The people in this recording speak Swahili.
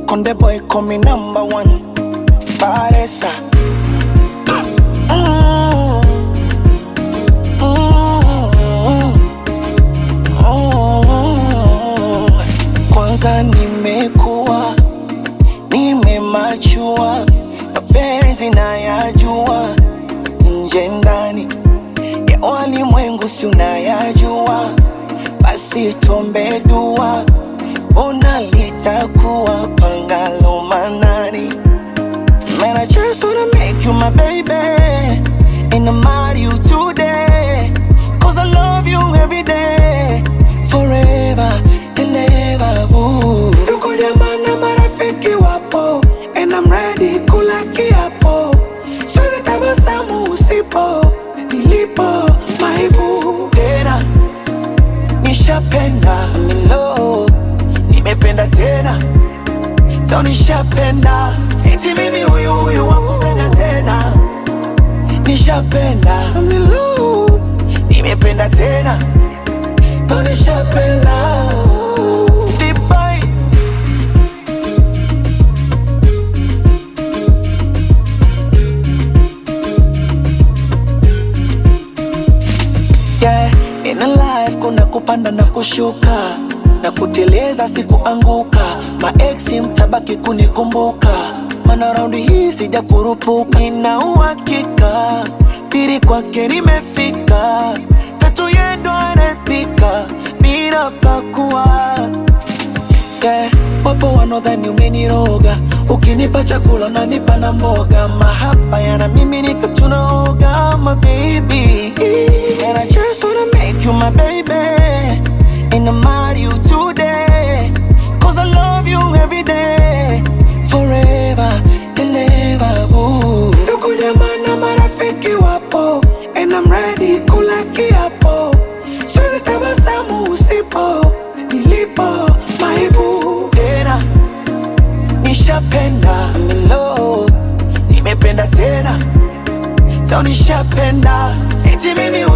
Konde boy call me number one. Paresa. Kwanza nimekuwa, nimemachua, mapenzi nayajua, nje ndani ya walimwengu si unayajua. Basi tuombe dua, ona litakuwa pangalo manani. Man, I just wanna make you my baby, and I'm out you today, cause I love you every day, forever and ever, boo. Ndugu jamaa na marafiki wapo, and I'm ready kula kiapo. Siwezi tabasamu usipo, nilipo, my boo. Tena, nishapenda, I'm in love, nimependa tena. Leo nishapenda, eti mimi huyu wakupenda tena. Nishapenda, I'm in love, nimependa tena. Leo nishapenda. Vibai. Yeah, in a life kuna kupanda na kushuka, na kuteleza sikuanguka. Maeksi mtabaki kunikumbuka, mana raundi hii sija kurupuka. Nina uhakika, pili kwake nimefika, tatu yendo anapika, bila pakua. Yeah, wapo wanodhani umeniroga, ukinipa chakula unanipa na mboga. Mahaba yana mimi nikatunaoga, my baby. And I just wanna make you my baby, and I'm out you today, cause I love you every day, forever and ever, boo. Ndugu jamaa na marafiki wapo, and I'm ready kula kiapo. Siwezi tabasamu usipo, nilipo, my boo. Tena, nishapenda, I'm in love, nimependa tena. Leo nishapenda, eti mimi